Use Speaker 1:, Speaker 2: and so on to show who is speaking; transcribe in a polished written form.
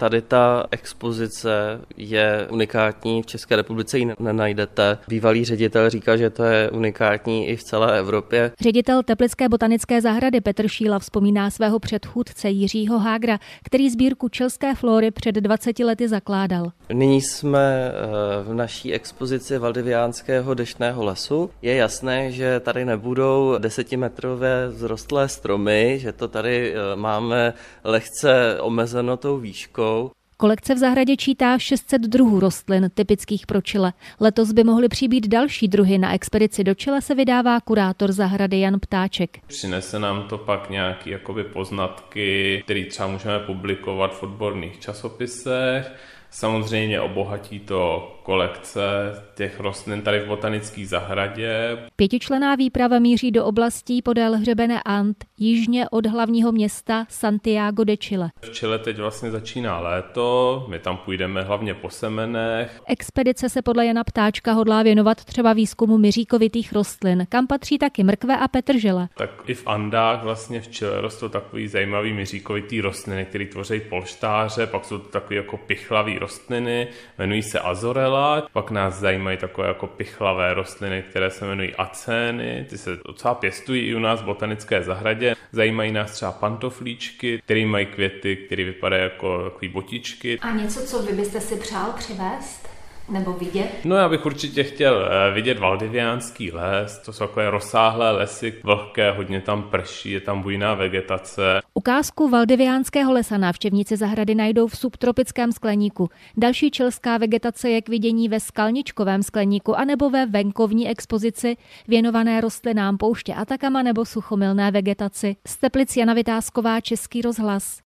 Speaker 1: Tady ta expozice je unikátní, v České republice ji nenajdete. Bývalý ředitel říká, že to je unikátní i v celé Evropě.
Speaker 2: Ředitel Teplické botanické zahrady Petr Šíla vzpomíná svého předchůdce Jiřího Hágra, který sbírku čilské flóry před 20 lety zakládal.
Speaker 1: Nyní jsme v naší expozici valdiviánského deštného lesu. Je jasné, že tady nebudou 10metrové vzrostlé stromy, že to tady máme lehce omezeno tou výškou.
Speaker 2: Kolekce v zahradě čítá 600 druhů rostlin typických pro Chile. Letos by mohly přibýt další druhy. Na expedici do Chile se vydává kurátor zahrady Jan Ptáček.
Speaker 3: Přinese nám to pak nějaké poznatky, které třeba můžeme publikovat v odborných časopisech. Samozřejmě obohatí to kolekce těch rostlin tady v botanické zahradě.
Speaker 2: 5členná výprava míří do oblastí podél hřebene And, jižně od hlavního města Santiago de Chile.
Speaker 3: V Chile teď vlastně začíná léto, my tam půjdeme hlavně po semenech.
Speaker 2: Expedice se podle Jana Ptáčka hodlá věnovat třeba výzkumu miříkovitých rostlin, kam patří taky mrkve a petržele.
Speaker 3: Tak i v Andách vlastně v Chile rostou takový zajímavý miříkovitý rostliny, které tvoří polštáře, pak jsou to takový pichlavý rostliny, jmenují se azorela, pak nás zajímají takové pichlavé rostliny, které se jmenují acény, ty se docela pěstují i u nás v botanické zahradě. Zajímají nás třeba pantoflíčky, které mají květy, které vypadají jako takové botičky.
Speaker 2: A něco, co vy byste si přál přivést? Nebo vidět?
Speaker 3: No já bych určitě chtěl vidět valdiviánský les, to jsou takové rozsáhlé lesy, vlhké, hodně tam prší, je tam bujná vegetace.
Speaker 2: Ukázku valdiviánského lesa návštěvníci zahrady najdou v subtropickém skleníku. Další chilská vegetace je k vidění ve skalničkovém skleníku anebo ve venkovní expozici věnované rostlinám pouště Atacama nebo suchomilné vegetaci. Z Teplic Jana Vitásková, Český rozhlas.